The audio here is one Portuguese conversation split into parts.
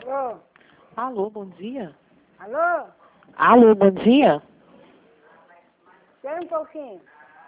Alô? Alô, bom dia. Alô? Alô, bom dia. Espera um pouquinho.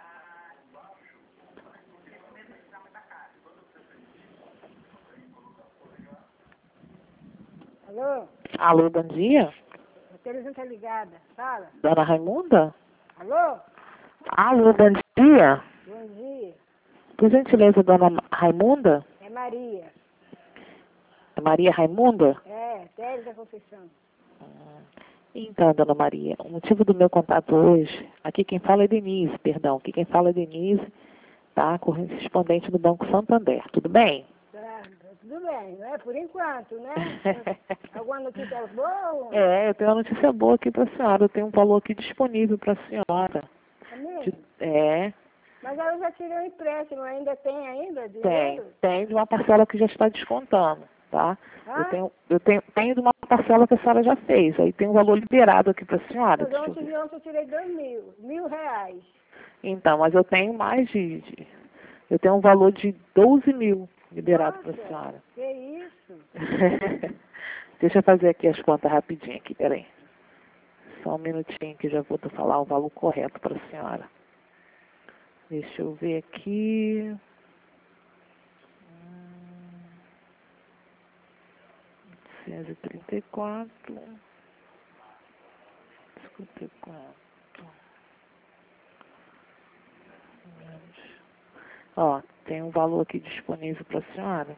Alô? Alô, bom dia. A televisão tá ligada. Fala. Dona Raimunda? Alô? Alô, bom dia. Bom dia. Por gentileza, Dona Raimunda? É Maria. É Maria Raimunda? É, Télio da Conceição. Então, Dona Maria, o motivo do meu contato hoje, aqui quem fala é Denise, perdão, aqui quem fala é Denise, tá? Correspondente do Banco Santander, tudo bem? Tá, tudo bem, né? Por enquanto, né? Alguma notícia boa? Eu tenho uma notícia boa aqui para a senhora, eu tenho um valor aqui disponível para a senhora. É mesmo? É, Mas eu já tirei um empréstimo, ainda tem dinheiro? tem de uma parcela que já está descontando, tá? Hã? Tenho de uma parcela que a senhora já fez, aí tem um valor liberado aqui para a senhora. Mas ontem eu tirei 2.000, R$ 1.000. Então, mas eu tenho mais eu tenho um valor de 12 mil liberado para a Nossa, senhora. que isso? Deixa eu fazer aqui as contas rapidinho aqui, peraí. Só um minutinho que já vou te falar o valor correto para a senhora. Deixa eu ver aqui. 834. 54. Ó, tem um valor aqui disponível para a senhora.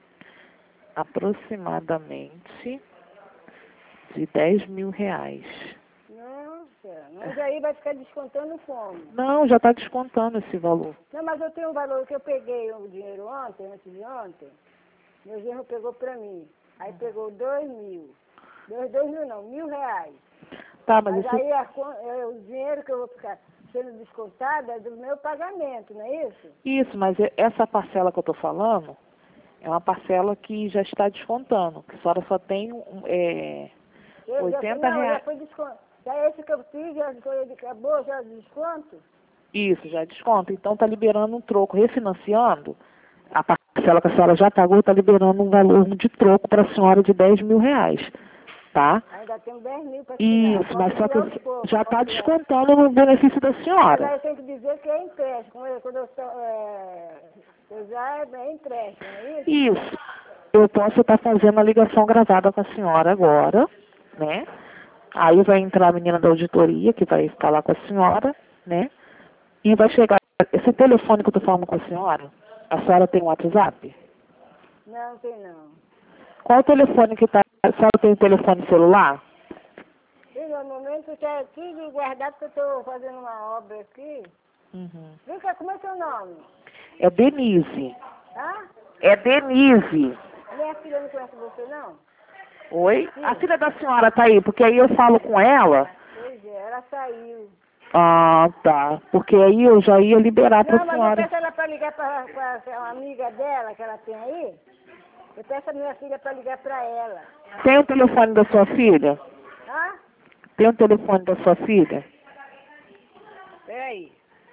Aproximadamente de 10 mil reais. Nossa, mas aí vai ficar descontando como? Não, já está descontando esse valor. Não, mas eu tenho um valor que eu peguei o dinheiro ontem, antes de ontem. Meu genro pegou pra mim. Aí pegou 2.000. 2.000 não, R$ 1.000. Tá, mas Mas esse... aí o dinheiro que eu vou ficar sendo descontado é do meu pagamento, não é isso? Isso, mas essa parcela que eu estou falando é uma parcela que já está descontando. Que a senhora só tem Eu já, 80 não, já reais. foi desconto. Já esse que eu fiz, já foi, acabou já de desconto? Isso, já é desconto. Então está liberando um troco, refinanciando. A parcela que a senhora já pagou está liberando um valor de troco para a senhora de 10 mil reais. Tá? Ainda tenho 10.000 para tirar. Isso, mas só que Aos poucos, já está posso tirar. descontando no benefício da Mas senhora. aí eu tenho que dizer que é empréstimo. Quando eu estou, já é empréstimo, não é isso? Isso. Eu posso estar fazendo a ligação gravada com a senhora agora, né? Aí vai entrar a menina da auditoria, que vai falar com a senhora, né? E vai chegar... Esse telefone que eu estou falando com a senhora tem um WhatsApp? Não, tem não. Qual o telefone que está... A senhora tem um telefone celular? E no momento está tudo guardado porque eu estou fazendo uma obra aqui. Uhum. Vem cá, como é seu nome? É Denise. Hã? É Denise. Minha filha não conhece você, não? Oi? Sim. A filha da senhora tá aí, porque aí eu falo com ela. Pois é, ela saiu. Ah, tá. Porque aí eu já ia liberar para Não, a mas eu senhora. peço ela para ligar para uma amiga dela que ela tem aí. Eu peço a minha filha para ligar para ela. Tem o telefone da sua filha? Hã? Tem o telefone da sua filha? Peraí.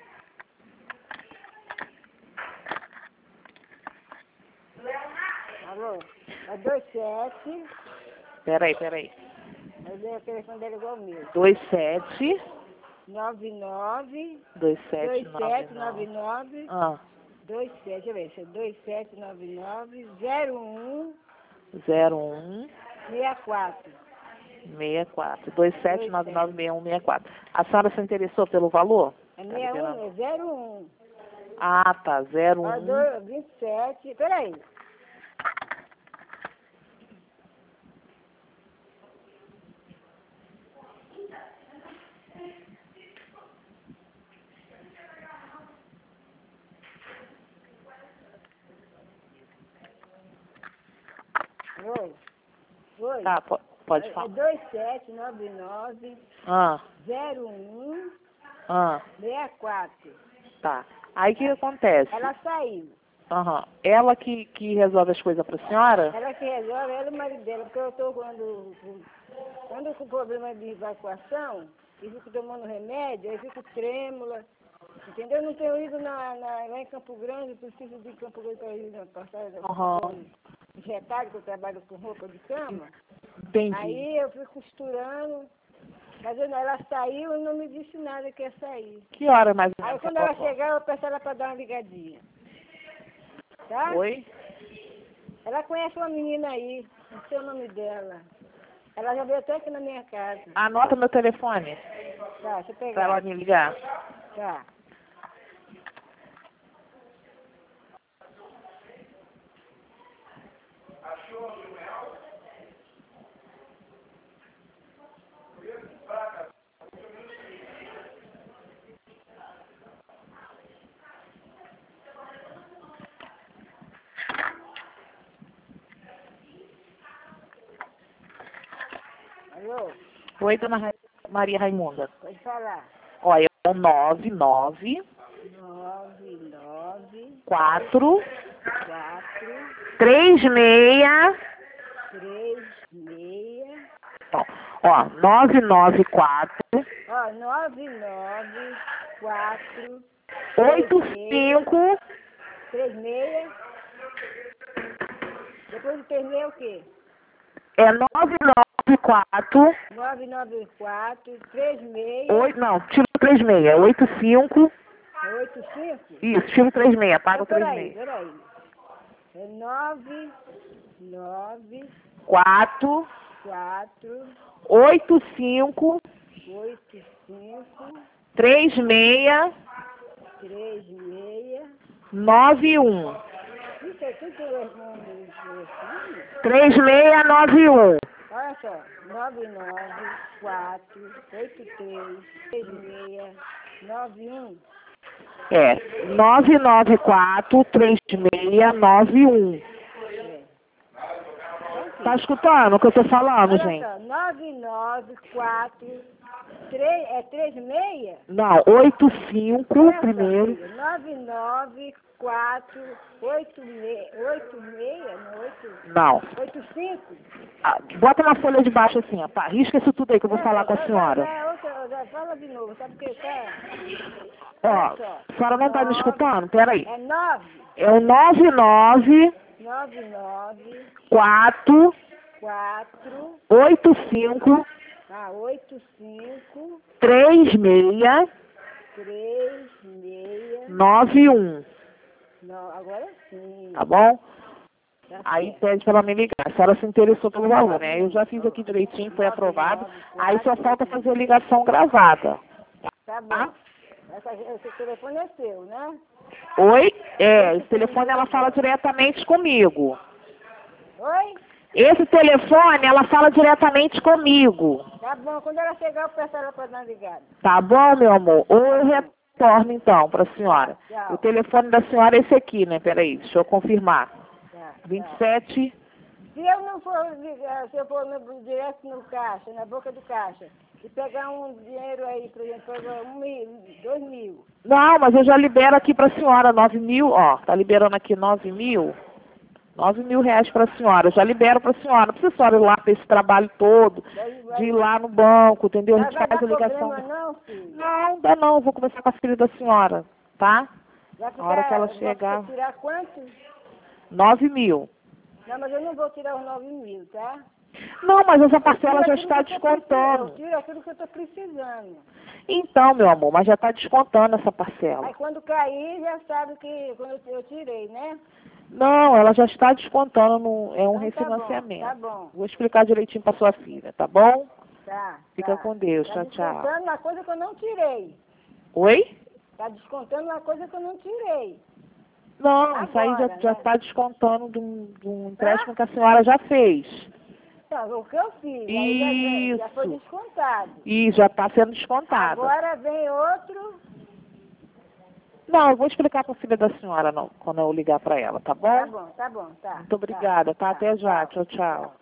Alô? É 27. Peraí. Eu dei o telefone dela igual o meu. 27 99 2799. 2799 Ah, 27, deixa eu ver, isso é 2799 01 01 64. 64. 27996164. A senhora se interessou pelo valor? É Tá 61, liberando. é 01. Ah, tá. Ó, 01. 27, peraí. Oi, oi. Tá, pode É falar. 2799 Ah, 01 ah, 64. tá. Aí o que acontece? Ela saiu. Aham. Ela que resolve as coisas pra senhora? Ela que resolve, ela e o marido dela, porque eu estou quando com problema de evacuação, e fico tomando remédio, aí fico trêmula, entendeu? Eu não tenho ido lá em Campo Grande, preciso de Campo Grande para ir na passagem da Campo Aham. Grande. retalho, que eu trabalho com roupa de cama. Entendi. Aí eu fui costurando, mas ela saiu e não me disse nada que ia sair. Que hora mais ou Aí menos? quando ela chegar, eu peço ela para dar uma ligadinha. Tá? Oi? Ela conhece uma menina aí, não sei o nome dela. Ela já veio até aqui na minha casa. Anota meu telefone Tá, deixa eu pra pegar. ela me ligar. Tá. Alô? Oi, dona Maria Raimunda. Pode falar. Olha, é o 99 99 4 4 36. 36. Ó, 994 Ó, 994 85. 36. Depois do 36 o quê? É 994. 994 36 Não, tira o 36. 85. 85. Isso, tira o 36. Paga o Peraí, 36. peraí. É 9 4 4 85 85 36 36. 91. Isso é tudo telefone. 3691. Olha só, 994833691. É, 994 3691. É. Tá escutando o que eu tô falando, Olha gente? só, 36? Não, 85 Olha só, primeiro. filha, 99486, não, 8, Não. 85? Ah, bota na folha de baixo assim, ó. Tá, risca isso tudo aí que eu vou falar com a senhora. Fala de novo, sabe o que tá? Ó, Olha só, a senhora não tá me 9, escutando? Peraí. é 9, É o 99 99, 4 4, 85 85, 36 36, 91. não, agora sim. Tá bom? Tá Aí certo. pede pra ela me ligar. A senhora se interessou pelo valor, né? Eu já fiz aqui direitinho, foi aprovado. Aí só falta fazer a ligação gravada. Tá bom. Esse telefone é seu, né? Oi? É, esse telefone ela fala diretamente comigo. Oi? Esse telefone ela fala diretamente comigo. Tá bom, quando ela chegar eu peço ela para dar uma ligada. Tá bom, meu amor? Ou eu retorno então pra senhora. Tchau. O telefone da senhora é esse aqui, né? Peraí, deixa eu confirmar. Tá, 27. Se eu não for ligar, se eu for direto no caixa, na boca do caixa, e pegar um dinheiro aí, por exemplo, 2 mil. Não, mas eu já libero aqui pra senhora 9.000, ó. Tá liberando aqui 9.000. 9.000 reais pra senhora. Eu já libero pra senhora. Não precisa a senhora ir lá pra esse trabalho todo, de ir lá no banco, entendeu? A Mas gente vai faz dar a ligação. problema não, filho? Não, dá não. Eu vou conversar com a filha da senhora, tá? Vai Na hora que ela ficar, chegar. vai tirar quanto? 9.000. Não, mas eu não vou tirar os 9 mil, tá? Não, mas essa parcela já Tira está aquilo que eu tô descontando. precisando, tira aquilo que eu estou precisando. Então, meu amor, mas já está descontando essa parcela. Aí quando cair, já sabe que quando eu tirei, né? Não, ela já está descontando, é um Então refinanciamento. tá bom. Vou explicar direitinho para sua filha, tá bom? Tá. Fica com Deus, Tá tchau, tchau. descontando uma coisa que eu não tirei. Oi? Tá descontando uma coisa que eu não tirei. Não, isso aí Agora, já né? está descontando de um empréstimo que a senhora já fez. Então, o que eu fiz, aí já foi Isso. descontado. E já está sendo descontado. Agora vem outro. Não, eu vou explicar para a filha da senhora não, quando eu ligar para ela, tá bom? Tá bom, tá. Muito obrigada, tá? Até já. Tchau, tchau.